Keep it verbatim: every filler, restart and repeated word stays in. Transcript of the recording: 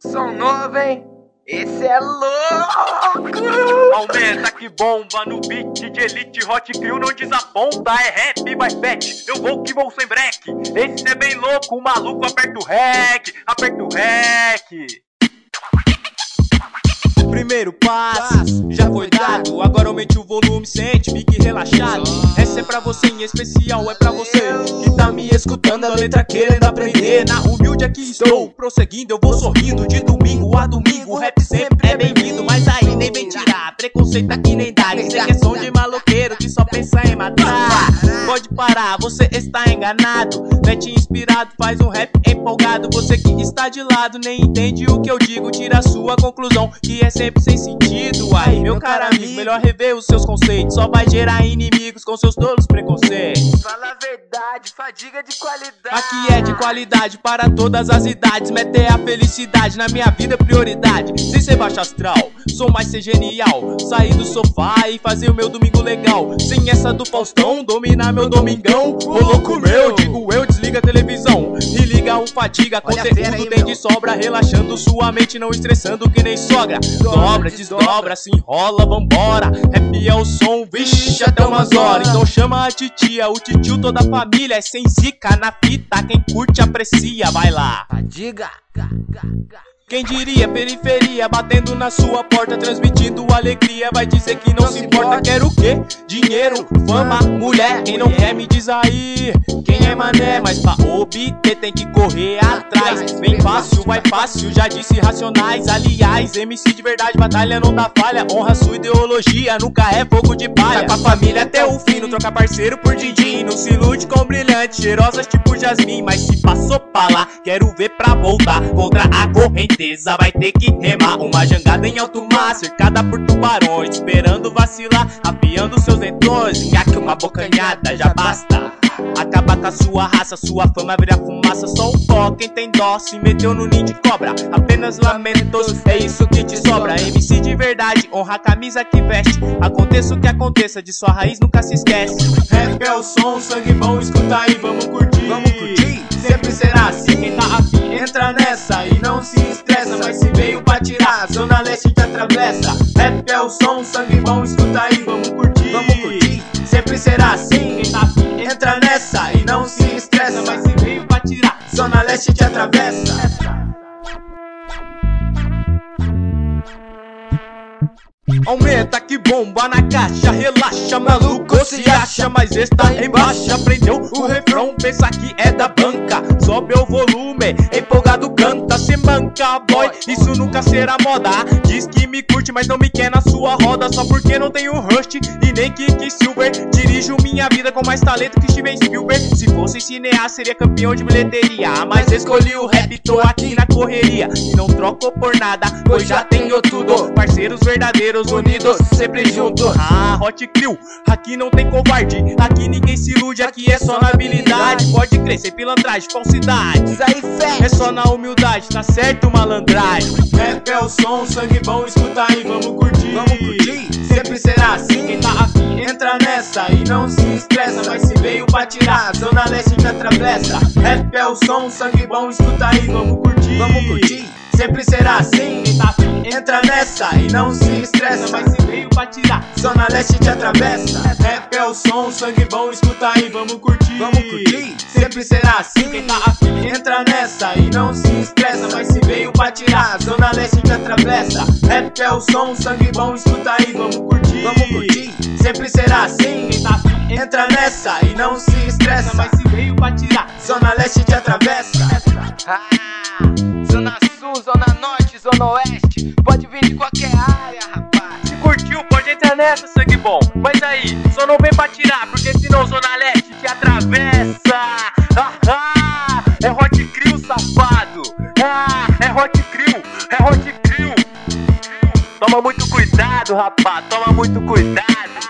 Som novo, hein? Esse é louco! Aumenta que bomba no beat de Elite Hot Crew não desaponta. É rap mais pet, eu vou que vou sem break. Esse é bem louco, o maluco aperta o rec, aperta o rec. Primeiro passo já foi dado, agora aumente o volume, sente, fique relaxado. Essa é pra você em especial, é pra você que tá me escutando, a letra querendo aprender. Na humilde aqui estou, prosseguindo, eu vou sorrindo de domingo a domingo. Rap sempre é bem-vindo, mas aí nem vem tirar preconceito aqui nem dá. Isso é som de maloqueiro que só pensa em matar. Pode parar, você está enganado. Mete inspirado, faz um rap empolgado. Você que está de lado nem entende o que eu digo, tira a sua conclusão que é sempre sem sentido. Aí meu caro amigo, melhor rever os seus conceitos, só vai gerar inimigos com seus tolos preconceitos. Fala a verdade, fadiga de qualidade. Aqui é de qualidade para todas as idades. Meter a felicidade na minha vida é prioridade. Sem ser baixo astral, sou mais ser genial. Sair do sofá e fazer o meu domingo legal. Sem essa do Faustão, dominar meu domingão. Ô louco meu, digo eu, desliga a televisão e liga o fadiga, conteúdo aí, tem de sobra. Relaxando sua mente, não estressando que nem sogra. Dobra, desdobra, se enrola, vambora. Rap é o som, vixe, até umas horas. Então chama a titia, o titio, toda a família. É sem zica na fita, quem curte aprecia, vai lá. Fadiga. Quem diria, periferia, batendo na sua porta, transmitindo alegria. Vai dizer que não se importa, quer o quê? Dinheiro, fama, mulher. Quem não quer me diz aí, quem é mané? Mas pra obter tem que correr atrás. Bem fácil, vai fácil, já disse Racionais. Aliás, M C de verdade, batalha não dá falha. Honra sua ideologia, nunca é fogo de palha. Vai pra família até o fim, não troca parceiro por din-din. Não se ilude com brilhantes, cheirosas tipo Jasmine. Mas se passou pra lá, quero ver pra voltar contra a corrente. Vai ter que remar uma jangada em alto mar, cercada por tubarões, esperando vacilar, afiando seus dentões. Já que uma bocanhada já basta. Acaba com a sua raça, sua fama vira fumaça. Só o pó, quem tem dó se meteu no ninho de cobra. Apenas lamentos, é isso que te sobra. M C de verdade, honra a camisa que veste. Aconteça o que aconteça, de sua raiz nunca se esquece. Rap é o som, sangue bom, escuta aí, vamos curtir. Vamos curtir. Sempre será assim, quem tá afim entra nessa e não se estressa. Mas se veio pra tirar, Zona Leste te atravessa. Rap é o som, sangue bom, escuta aí, vamos curtir. Vamos curtir. Sempre será assim, quem tá afim entra nessa e não se estressa. Mas se veio pra tirar, Zona Leste te atravessa. Aumenta que bomba na caixa, relaxa, maluco se acha, mas está em baixa. Aprendeu o refrão, pensa que é da banca. Sobe o volume, empolgado canta, se manca, boy, isso nunca será moda. Diz que me curte, mas não me quer na sua roda. Só porque não tenho Rust e nem Kiki Silver. Dirijo minha vida com mais talento que Steven Spielberg. Se fosse cineasta, seria campeão de bilheteria. Mas escolhi o rap, tô aqui na correria e não troco por nada, pois já tenho tudo. Parceiros verdadeiros, unidos, sempre juntos. Ah, Hot Crew, aqui não tem covarde, aqui ninguém se ilude, aqui é só na habilidade. Pode crer, sem pilantragem, falsidade. Isso aí, fé. É só na humildade, tá certo, malandragem. Rap é o som, sangue bom, escuta aí, vamos curtir. Vamos curtir. Sempre será assim, quem tá afim entra nessa e não se estressa. Mas se veio pra tirar, Zona Leste te atravessa. Rap é o som, sangue bom, escuta aí, vamos curtir. Vamos curtir. Sempre será assim, quem tá afim entra nessa e não se estressa. Mas se veio pra tirar, Zona Leste te atravessa. Rap é o som, sangue bom, escuta aí, vamos curtir. Vamos curtir. Sempre será assim, quem tá afim entra nessa e não se estressa. Mas se veio pra tirar, Zona Leste te atravessa. Rap é o som, sangue bom, escuta aí, vamos curtir. Vamos curtir. Sempre será assim, quem tá afim entra nessa e não se estressa. Mas se veio pra tirar, Zona Leste te atravessa. Ah, Zona Sul, Zona Norte, Zona Oeste, pode vir de qualquer área, rapaz. Se curtiu, pode entrar nessa, sangue bom. Mas aí, só não vem pra tirar, porque senão Zona Leste te atravessa. Ah, ah, é Hot Crew, safado. Ah, é Hot Crew, é Hot Crew. Toma muito cuidado, rapaz, toma muito cuidado.